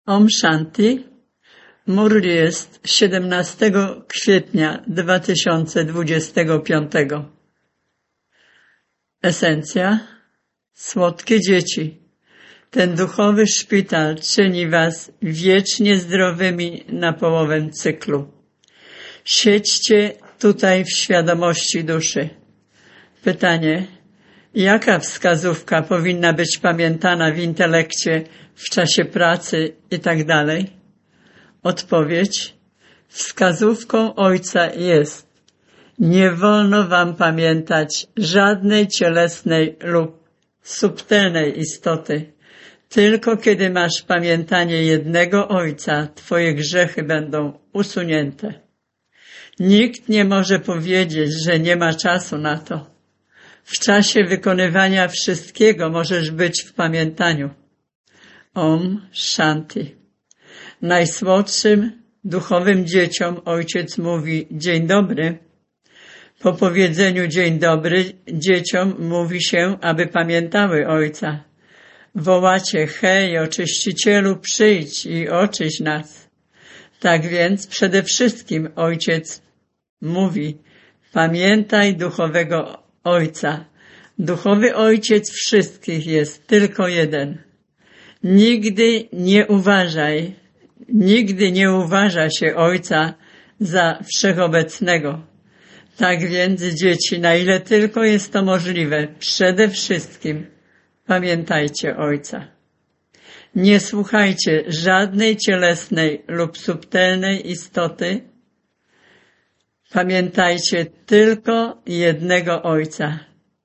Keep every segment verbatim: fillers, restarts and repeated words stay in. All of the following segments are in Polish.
Om Shanti. Murli jest siedemnastego kwietnia dwa tysiące dwudziestego piątego. Esencja. Słodkie dzieci. Ten duchowy szpital czyni was wiecznie zdrowymi na połowę cyklu. Siedźcie tutaj w świadomości duszy. Pytanie. Jaka wskazówka powinna być pamiętana w intelekcie w czasie pracy i tak dalej? Odpowiedź. Wskazówką Ojca jest: nie wolno wam pamiętać żadnej cielesnej lub subtelnej istoty. Tylko kiedy masz pamiętanie jednego Ojca, twoje grzechy będą usunięte. Nikt nie może powiedzieć, że nie ma czasu na to. W czasie wykonywania wszystkiego możesz być w pamiętaniu. Om Shanti. Najsłodszym duchowym dzieciom Ojciec mówi dzień dobry. Po powiedzeniu dzień dobry dzieciom mówi się, aby pamiętały Ojca. Wołacie: hej, oczyścicielu, przyjdź i oczyść nas. Tak więc przede wszystkim Ojciec mówi: pamiętaj duchowego Ojca. Duchowy Ojciec wszystkich jest tylko jeden. Nigdy nie uważaj, nigdy nie uważa się Ojca za wszechobecnego. Tak więc, dzieci, na ile tylko jest to możliwe, przede wszystkim pamiętajcie Ojca. Nie słuchajcie żadnej cielesnej lub subtelnej istoty. Pamiętajcie tylko jednego Ojca.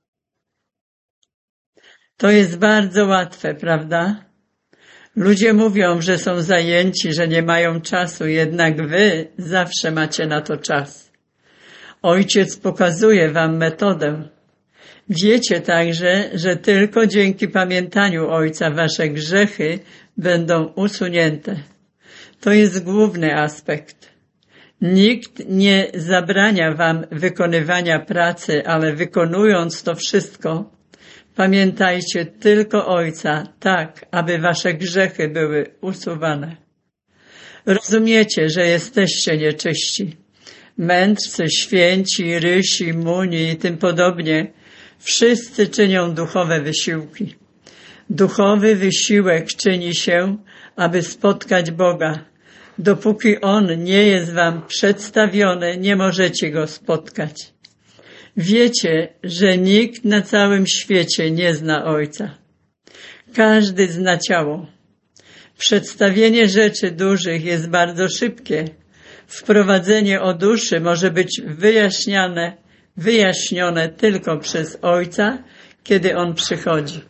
To jest bardzo łatwe, prawda? Ludzie mówią, że są zajęci, że nie mają czasu, jednak wy zawsze macie na to czas. Ojciec pokazuje wam metodę. Wiecie także, że tylko dzięki pamiętaniu Ojca wasze grzechy będą usunięte. To jest główny aspekt. Nikt nie zabrania wam wykonywania pracy, ale wykonując to wszystko, pamiętajcie tylko Ojca, tak, aby wasze grzechy były usuwane. Rozumiecie, że jesteście nieczyści. Mędrcy, święci, rysi, muni i tym podobnie, wszyscy czynią duchowe wysiłki. Duchowy wysiłek czyni się, aby spotkać Boga. Dopóki On nie jest wam przedstawiony, nie możecie Go spotkać. Wiecie, że nikt na całym świecie nie zna Ojca. Każdy zna ciało. Przedstawienie rzeczy dużych jest bardzo szybkie. Wprowadzenie o duszy może być wyjaśniane, wyjaśnione tylko przez Ojca, kiedy On przychodzi.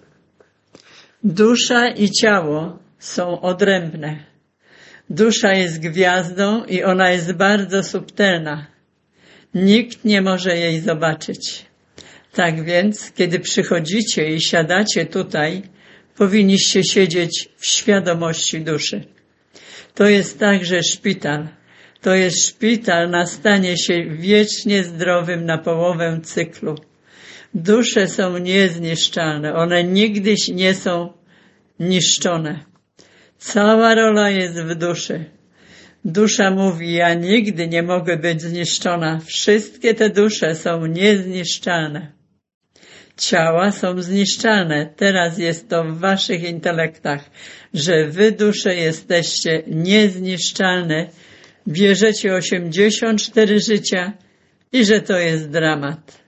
Dusza i ciało są odrębne. Dusza jest gwiazdą i ona jest bardzo subtelna. Nikt nie może jej zobaczyć. Tak więc, kiedy przychodzicie i siadacie tutaj, powinniście siedzieć w świadomości duszy. To jest także szpital. To jest szpital na stanie się wiecznie zdrowym na połowę cyklu. Dusze są niezniszczalne. One nigdy nie są niszczone. Cała rola jest w duszy. Dusza mówi: ja nigdy nie mogę być zniszczona. Wszystkie te dusze są niezniszczalne. Ciała są zniszczalne. Teraz jest to w waszych intelektach, że wy, dusze, jesteście niezniszczalne. Bierzecie osiemdziesiąt cztery życia i że to jest dramat.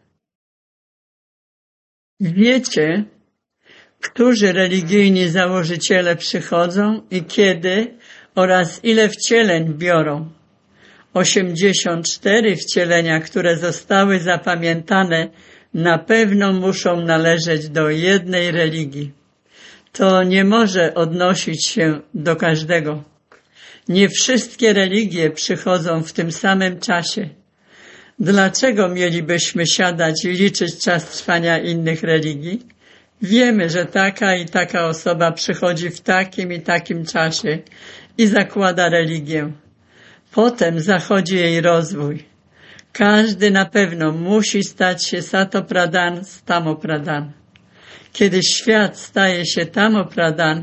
Wiecie, którzy religijni założyciele przychodzą i kiedy oraz ile wcieleń biorą. osiemdziesiąt cztery wcielenia, które zostały zapamiętane, na pewno muszą należeć do jednej religii. To nie może odnosić się do każdego. Nie wszystkie religie przychodzą w tym samym czasie. Dlaczego mielibyśmy siadać i liczyć czas trwania innych religii? Wiemy, że taka i taka osoba przychodzi w takim i takim czasie i zakłada religię. Potem zachodzi jej rozwój. Każdy na pewno musi stać się Sato Pradhan z Tamo Pradhan. Kiedy świat staje się Tamo Pradhan,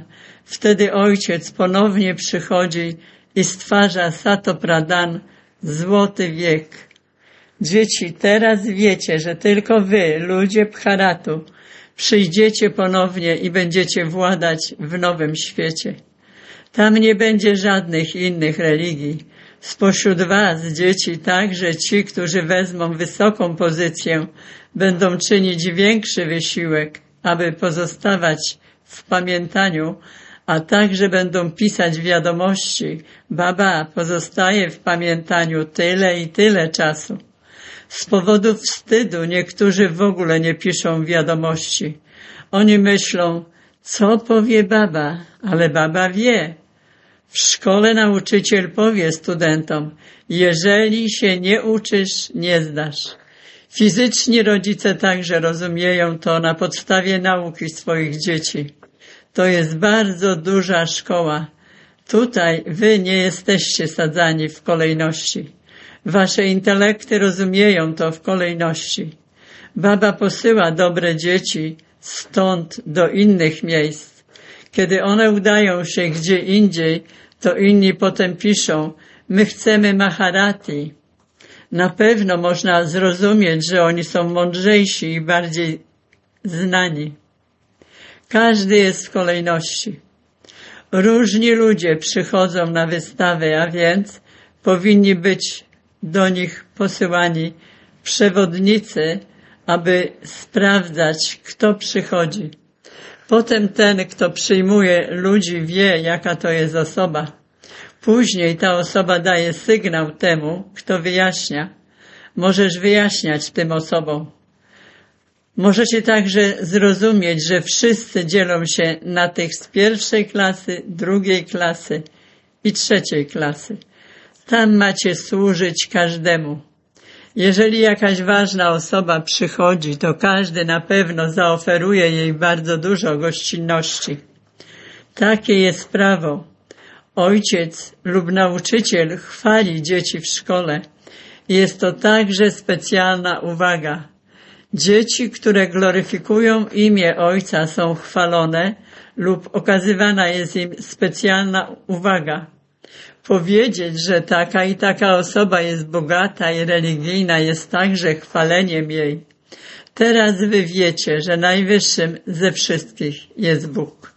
Wtedy ojciec ponownie przychodzi i stwarza Sato Pradhan, złoty wiek. Dzieci, teraz wiecie, że tylko wy, ludzie Bharatu, przyjdziecie ponownie i będziecie władać w nowym świecie. Tam nie będzie żadnych innych religii. Spośród was, dzieci, także ci, którzy wezmą wysoką pozycję, będą czynić większy wysiłek, aby pozostawać w pamiętaniu, a także będą pisać wiadomości. Baba pozostaje w pamiętaniu tyle i tyle czasu. Z powodu wstydu niektórzy w ogóle nie piszą wiadomości. Oni myślą, co powie baba, ale baba wie. W szkole nauczyciel powie studentom, jeżeli się nie uczysz, nie zdasz. Fizyczni rodzice także rozumieją to na podstawie nauki swoich dzieci. To jest bardzo duża szkoła. Tutaj wy nie jesteście sadzani w kolejności. Wasze intelekty rozumieją to w kolejności. Baba posyła dobre dzieci stąd do innych miejsc. Kiedy one udają się gdzie indziej, to inni potem piszą, my chcemy Maharati. Na pewno można zrozumieć, że oni są mądrzejsi i bardziej znani. Każdy jest w kolejności. Różni ludzie przychodzą na wystawę, a więc powinni być do nich posyłani przewodnicy, aby sprawdzać, kto przychodzi. Potem ten, kto przyjmuje ludzi, wie, jaka to jest osoba. Później ta osoba daje sygnał temu, kto wyjaśnia. Możesz wyjaśniać tym osobom. Możecie także zrozumieć, że wszyscy dzielą się na tych z pierwszej klasy, drugiej klasy i trzeciej klasy. Tam macie służyć każdemu. Jeżeli jakaś ważna osoba przychodzi, to każdy na pewno zaoferuje jej bardzo dużo gościnności. Takie jest prawo. Ojciec lub nauczyciel chwali dzieci w szkole. Jest to także specjalna uwaga. Dzieci, które gloryfikują imię Ojca, są chwalone lub okazywana jest im specjalna uwaga. Powiedzieć, że taka i taka osoba jest bogata i religijna, jest także chwaleniem jej. Teraz wy wiecie, że najwyższym ze wszystkich jest Bóg.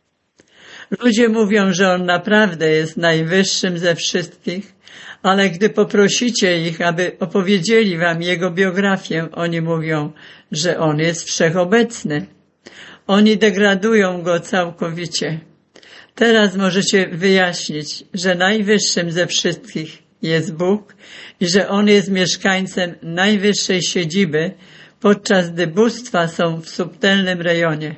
Ludzie mówią, że On naprawdę jest najwyższym ze wszystkich, ale gdy poprosicie ich, aby opowiedzieli wam Jego biografię, oni mówią, że On jest wszechobecny. Oni degradują Go całkowicie. Teraz możecie wyjaśnić, że najwyższym ze wszystkich jest Bóg i że On jest mieszkańcem najwyższej siedziby, podczas gdy bóstwa są w subtelnym rejonie.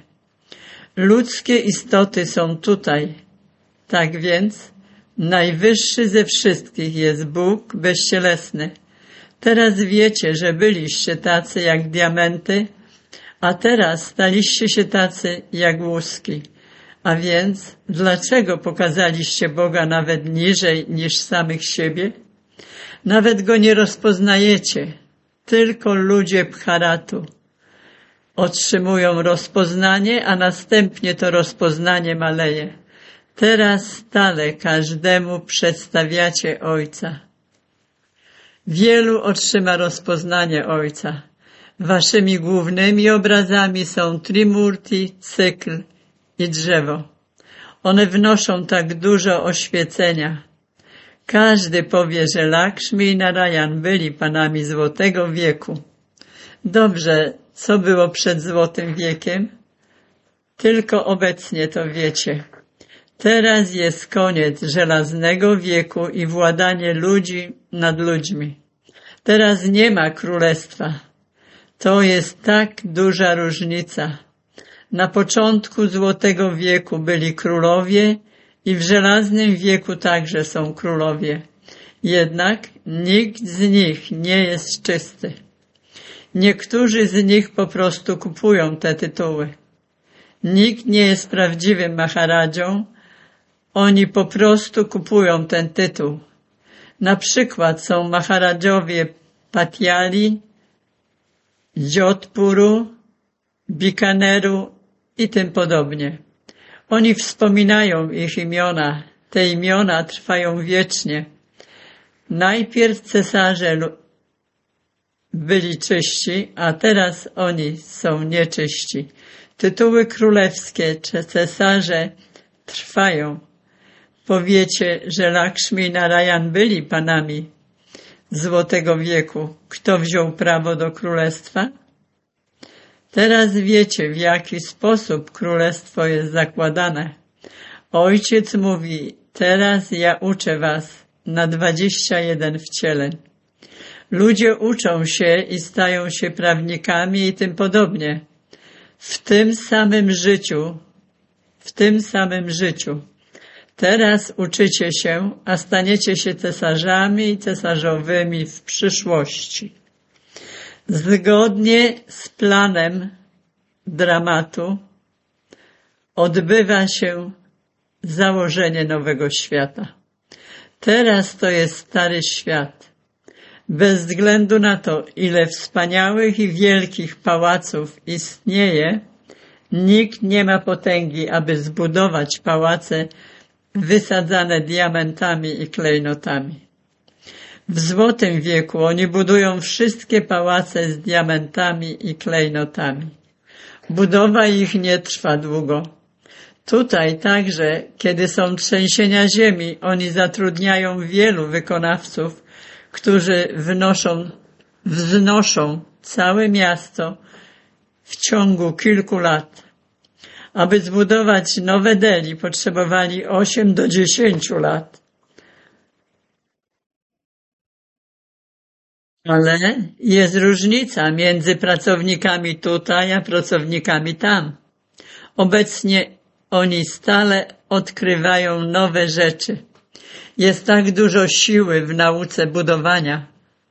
Ludzkie istoty są tutaj. Tak więc najwyższy ze wszystkich jest Bóg bezcielesny. Teraz wiecie, że byliście tacy jak diamenty, a teraz staliście się tacy jak łuski. A więc dlaczego pokazaliście Boga nawet niżej niż samych siebie? Nawet Go nie rozpoznajecie. Tylko ludzie Bharatu otrzymują rozpoznanie, a następnie to rozpoznanie maleje. Teraz stale każdemu przedstawiacie Ojca. Wielu otrzyma rozpoznanie Ojca. Waszymi głównymi obrazami są Trimurti, cykl i drzewo. One wnoszą tak dużo oświecenia. Każdy powie, że Lakshmi i Narayan byli panami Złotego Wieku. Dobrze, co było przed Złotym Wiekiem? Tylko obecnie to wiecie. Teraz jest koniec Żelaznego Wieku i władanie ludzi nad ludźmi. Teraz nie ma królestwa. To jest tak duża różnica. Na początku Złotego Wieku byli królowie i w Żelaznym Wieku także są królowie. Jednak nikt z nich nie jest czysty. Niektórzy z nich po prostu kupują te tytuły. Nikt nie jest prawdziwym Maharadżą. Oni po prostu kupują ten tytuł. Na przykład są Maharadżowie Patiali, Jodhpuru, Bikaneru i tym podobnie. Oni wspominają ich imiona, te imiona trwają wiecznie. Najpierw cesarze byli czyści, a teraz oni są nieczyści. Tytuły królewskie czy cesarze trwają. Powiecie, że Lakshmi i Narayan byli panami Złotego Wieku. Kto wziął prawo do królestwa? Teraz wiecie, w jaki sposób królestwo jest zakładane. Ojciec mówi, teraz ja uczę was na dwadzieścia jeden wcieleń. Ludzie uczą się i stają się prawnikami i tym podobnie. W tym samym życiu, w tym samym życiu. Teraz uczycie się, a staniecie się cesarzami i cesarzowymi w przyszłości. Zgodnie z planem dramatu odbywa się założenie nowego świata. Teraz to jest stary świat. Bez względu na to, ile wspaniałych i wielkich pałaców istnieje, nikt nie ma potęgi, aby zbudować pałace wysadzane diamentami i klejnotami. W Złotym Wieku oni budują wszystkie pałace z diamentami i klejnotami. Budowa ich nie trwa długo. Tutaj także, kiedy są trzęsienia ziemi, oni zatrudniają wielu wykonawców, którzy wnoszą, wznoszą całe miasto w ciągu kilku lat. Aby zbudować nowe Delhi, potrzebowali osiem do dziesięciu lat. Ale jest różnica między pracownikami tutaj, a pracownikami tam. Obecnie oni stale odkrywają nowe rzeczy. Jest tak dużo siły w nauce budowania.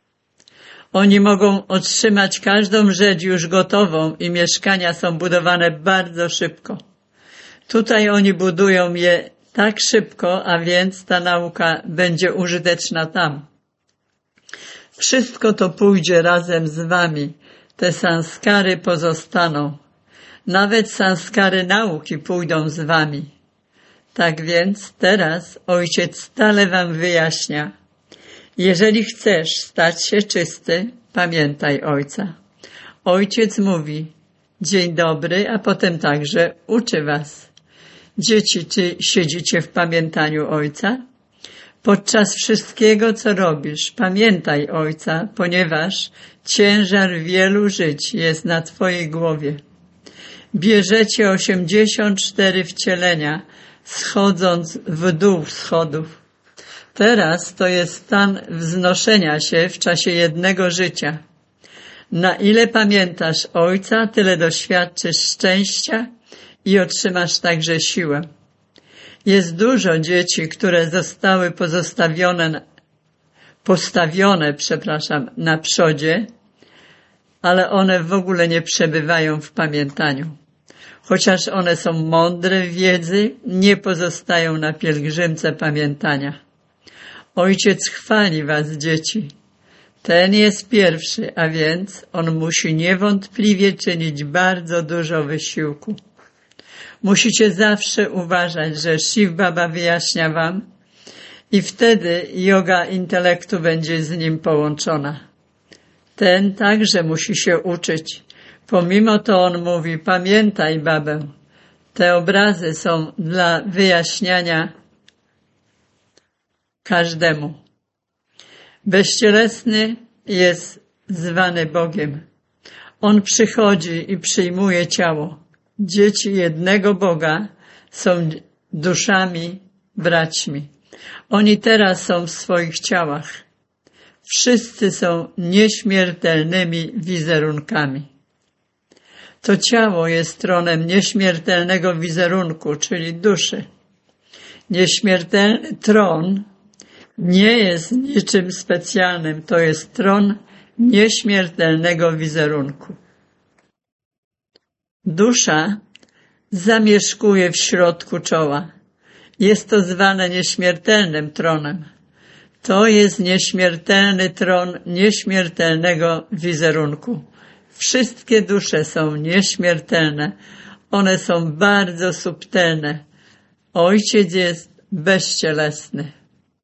Oni mogą otrzymać każdą rzecz już gotową i mieszkania są budowane bardzo szybko. Tutaj oni budują je tak szybko, a więc ta nauka będzie użyteczna tam. Wszystko to pójdzie razem z wami. Te sanskary pozostaną. Nawet sanskary nauki pójdą z wami. Tak więc teraz Ojciec stale wam wyjaśnia. Jeżeli chcesz stać się czysty, pamiętaj Ojca. Ojciec mówi, dzień dobry, a potem także uczy was. Dzieci, czy siedzicie w pamiętaniu Ojca? Podczas wszystkiego, co robisz, pamiętaj Ojca, ponieważ ciężar wielu żyć jest na twojej głowie. Bierzecie osiemdziesiąt cztery wcielenia, schodząc w dół schodów. Teraz to jest stan wznoszenia się w czasie jednego życia. Na ile pamiętasz Ojca, tyle doświadczysz szczęścia i otrzymasz także siłę. Jest dużo dzieci, które zostały pozostawione, postawione, przepraszam, na przodzie, ale one w ogóle nie przebywają w pamiętaniu. Chociaż one są mądre w wiedzy, nie pozostają na pielgrzymce pamiętania. Ojciec chwali was, dzieci. Ten jest pierwszy, a więc on musi niewątpliwie czynić bardzo dużo wysiłku. Musicie zawsze uważać, że Shiv Baba wyjaśnia wam i wtedy joga intelektu będzie z nim połączona. Ten także musi się uczyć. Pomimo to on mówi, pamiętaj babę, te obrazy są dla wyjaśniania każdemu. Bezcielesny jest zwany Bogiem. On przychodzi i przyjmuje ciało. Dzieci jednego Boga są duszami, braćmi. Oni teraz są w swoich ciałach. Wszyscy są nieśmiertelnymi wizerunkami. To ciało jest tronem nieśmiertelnego wizerunku, czyli duszy. Nieśmiertelny tron nie jest niczym specjalnym, to jest tron nieśmiertelnego wizerunku. Dusza zamieszkuje w środku czoła. Jest to zwane nieśmiertelnym tronem. To jest nieśmiertelny tron nieśmiertelnego wizerunku. Wszystkie dusze są nieśmiertelne. One są bardzo subtelne. Ojciec jest bezcielesny.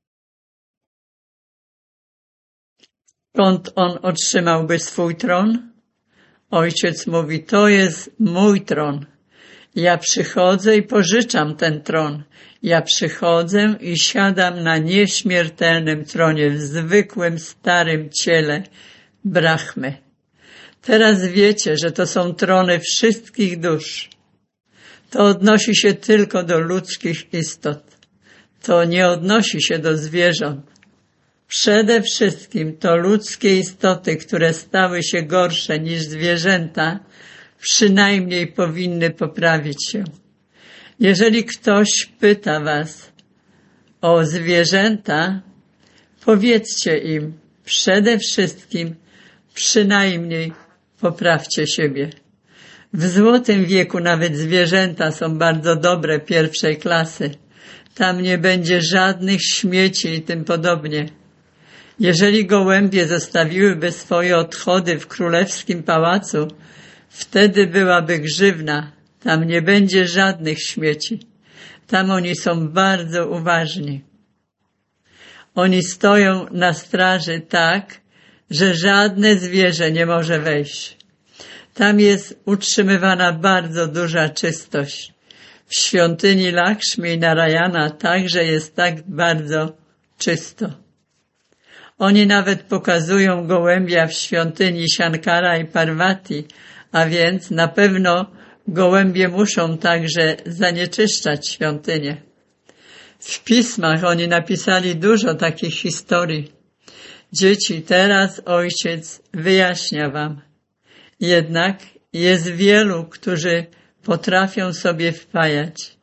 Skąd on otrzymałby swój tron? Ojciec mówi, to jest mój tron. Ja przychodzę i pożyczam ten tron. Ja przychodzę i siadam na nieśmiertelnym tronie w zwykłym, starym ciele Brahmy. Teraz wiecie, że to są trony wszystkich dusz. To odnosi się tylko do ludzkich istot. To nie odnosi się do zwierząt. Przede wszystkim to ludzkie istoty, które stały się gorsze niż zwierzęta, przynajmniej powinny poprawić się. Jeżeli ktoś pyta was o zwierzęta, powiedzcie im przede wszystkim przynajmniej poprawcie siebie. W złotym wieku nawet zwierzęta są bardzo dobre pierwszej klasy. Tam nie będzie żadnych śmieci i tym podobnie. Jeżeli gołębie zostawiłyby swoje odchody w królewskim pałacu, wtedy byłaby grzywna. Tam nie będzie żadnych śmieci. Tam oni są bardzo uważni. Oni stoją na straży tak, że żadne zwierzę nie może wejść. Tam jest utrzymywana bardzo duża czystość. W świątyni Lakshmi i Narayana także jest tak bardzo czysto. Oni nawet pokazują gołębia w świątyni Shankara i Parvati, a więc na pewno gołębie muszą także zanieczyszczać świątynię. W pismach oni napisali dużo takich historii. Dzieci, teraz ojciec wyjaśnia wam. Jednak jest wielu, którzy potrafią sobie wpajać.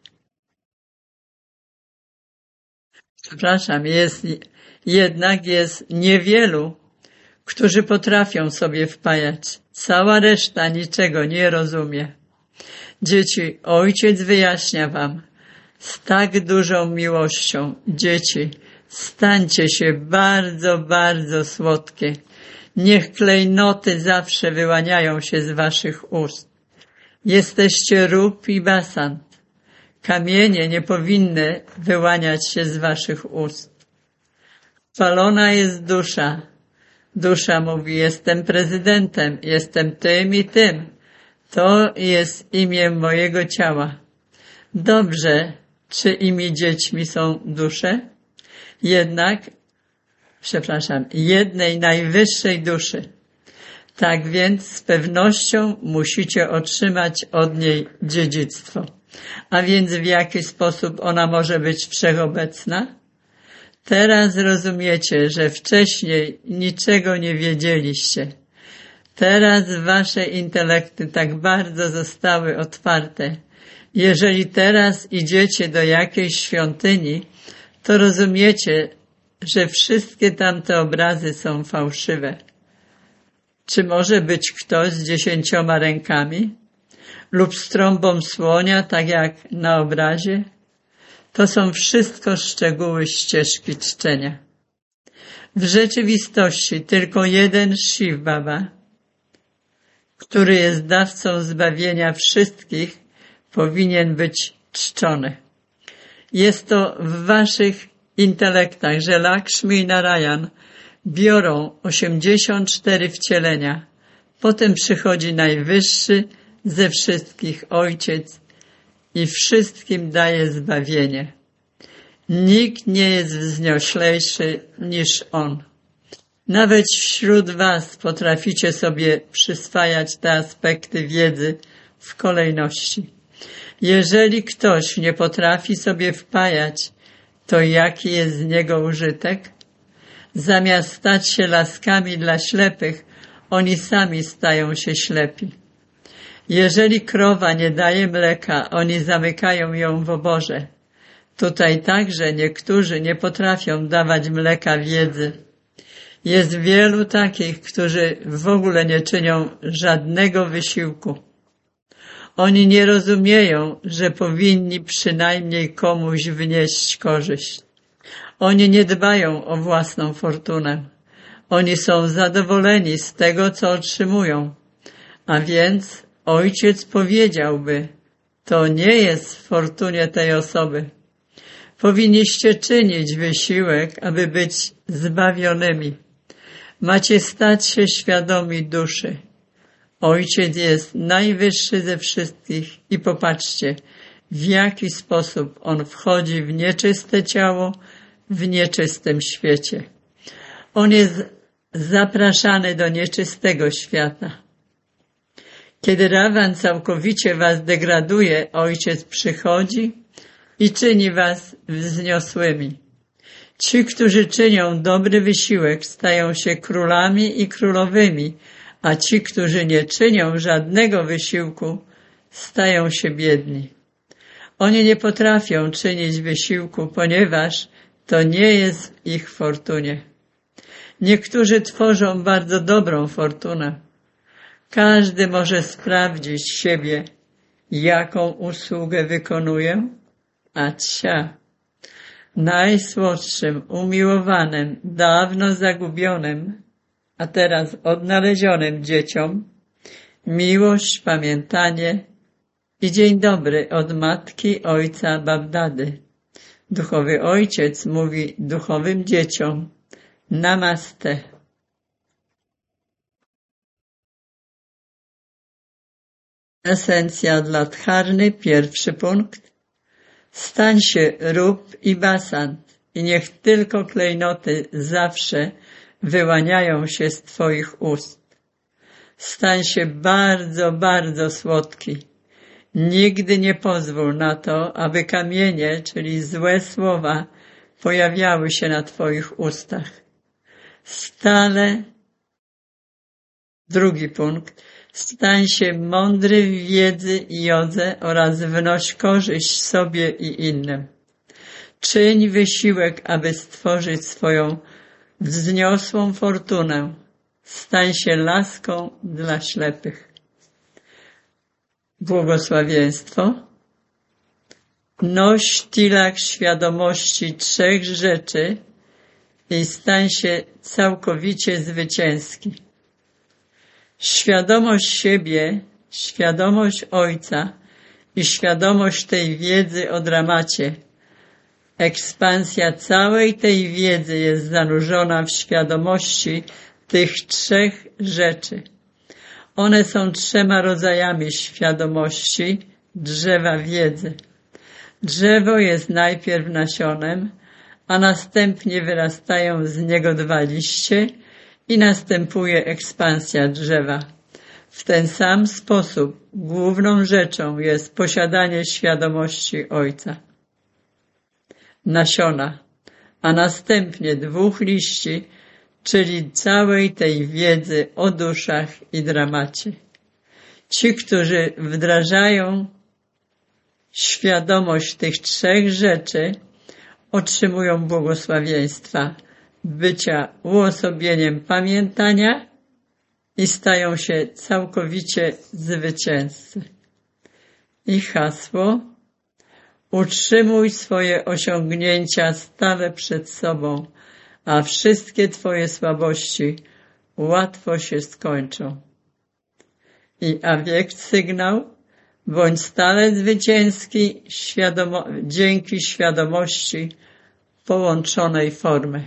Przepraszam, jest, jednak jest niewielu, którzy potrafią sobie wpajać. Cała reszta niczego nie rozumie. Dzieci, ojciec wyjaśnia wam z tak dużą miłością. Dzieci, stańcie się bardzo, bardzo słodkie. Niech klejnoty zawsze wyłaniają się z waszych ust. Jesteście rób i basant. Kamienie nie powinny wyłaniać się z waszych ust. Chwalona jest dusza. Dusza mówi, jestem prezydentem, jestem tym i tym. To jest imię mojego ciała. Dobrze, czy imi dziećmi są dusze? Jednak, przepraszam, jednej najwyższej duszy. Tak więc z pewnością musicie otrzymać od niej dziedzictwo. A więc w jaki sposób ona może być wszechobecna? Teraz rozumiecie, że wcześniej niczego nie wiedzieliście. Teraz wasze intelekty tak bardzo zostały otwarte. Jeżeli teraz idziecie do jakiejś świątyni, to rozumiecie, że wszystkie tamte obrazy są fałszywe. Czy może być ktoś z dziesięcioma rękami? Lub z trąbą słonia, tak jak na obrazie? To są wszystko szczegóły ścieżki czczenia. W rzeczywistości tylko jeden Shiv Baba, który jest dawcą zbawienia wszystkich, powinien być czczony. Jest to w waszych intelektach, że Lakshmi i Narayan biorą osiemdziesiąt cztery wcielenia. Potem przychodzi najwyższy ze wszystkich Ojciec i wszystkim daje zbawienie. Nikt nie jest wznioślejszy niż On. Nawet wśród was potraficie sobie przyswajać te aspekty wiedzy w kolejności. Jeżeli ktoś nie potrafi sobie wpajać, to jaki jest z niego użytek? Zamiast stać się laskami dla ślepych, oni sami stają się ślepi. Jeżeli krowa nie daje mleka, oni zamykają ją w oborze. Tutaj także niektórzy nie potrafią dawać mleka wiedzy. Jest wielu takich, którzy w ogóle nie czynią żadnego wysiłku. Oni nie rozumieją, że powinni przynajmniej komuś wnieść korzyść. Oni nie dbają o własną fortunę. Oni są zadowoleni z tego, co otrzymują. A więc ojciec powiedziałby, to nie jest w fortunie tej osoby. Powinniście czynić wysiłek, aby być zbawionymi. Macie stać się świadomi duszy. Ojciec jest najwyższy ze wszystkich i popatrzcie, w jaki sposób On wchodzi w nieczyste ciało, w nieczystym świecie. On jest zapraszany do nieczystego świata. Kiedy Rawan całkowicie was degraduje, Ojciec przychodzi i czyni was wzniosłymi. Ci, którzy czynią dobry wysiłek, stają się królami i królowymi, a ci, którzy nie czynią żadnego wysiłku, stają się biedni. Oni nie potrafią czynić wysiłku, ponieważ to nie jest w ich fortunie. Niektórzy tworzą bardzo dobrą fortunę. Każdy może sprawdzić siebie, jaką usługę wykonuję, a cia, najsłodszym, umiłowanym, dawno zagubionym, a teraz odnalezionym dzieciom, miłość, pamiętanie i dzień dobry od matki, ojca, Babdady. Duchowy Ojciec mówi duchowym dzieciom Namaste. Esencja dla dharny, pierwszy punkt. Stań się rób i basant i niech tylko klejnoty zawsze wyłaniają się z twoich ust. Stań się bardzo, bardzo słodki. Nigdy nie pozwól na to, aby kamienie, czyli złe słowa, pojawiały się na twoich ustach. Stale, drugi punkt, stań się mądry w wiedzy i jodze oraz wnoś korzyść sobie i innym. Czyń wysiłek, aby stworzyć swoją wzniosłą fortunę. Stań się laską dla ślepych. Błogosławieństwo. Noś tilak świadomości trzech rzeczy i stań się całkowicie zwycięski. Świadomość siebie, świadomość Ojca i świadomość tej wiedzy o dramacie. Ekspansja całej tej wiedzy jest zanurzona w świadomości tych trzech rzeczy. One są trzema rodzajami świadomości drzewa wiedzy. Drzewo jest najpierw nasionem, a następnie wyrastają z niego dwa liście i następuje ekspansja drzewa. W ten sam sposób główną rzeczą jest posiadanie świadomości Ojca. Nasiona, a następnie dwóch liści, czyli całej tej wiedzy o duszach i dramacie. Ci, którzy wdrażają świadomość tych trzech rzeczy, otrzymują błogosławieństwa bycia uosobieniem pamiętania i stają się całkowicie zwycięzcy. I hasło: utrzymuj swoje osiągnięcia stale przed sobą, a wszystkie twoje słabości łatwo się skończą. I awiekt sygnał: bądź stale zwycięski świadomo- dzięki świadomości połączonej formy.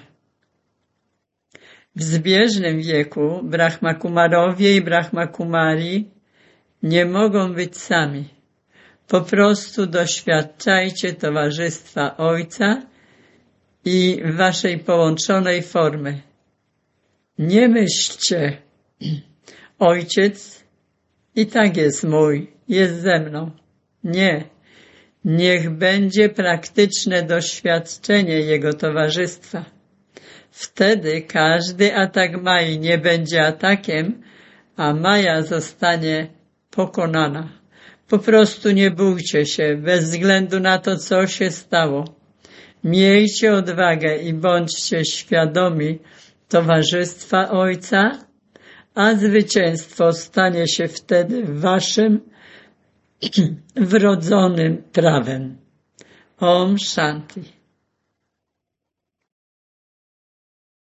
W zbieżnym wieku Brahma Kumarowie i Brahma Kumari nie mogą być sami. Po prostu doświadczajcie towarzystwa Ojca i waszej połączonej formy. Nie myślcie, Ojciec i tak jest mój, jest ze mną. Nie. Niech będzie praktyczne doświadczenie Jego towarzystwa. Wtedy każdy atak Mai nie będzie atakiem, a Maja zostanie pokonana. Po prostu nie bójcie się, bez względu na to, co się stało. Miejcie odwagę i bądźcie świadomi towarzystwa Ojca, a zwycięstwo stanie się wtedy waszym wrodzonym prawem. Om Shanti.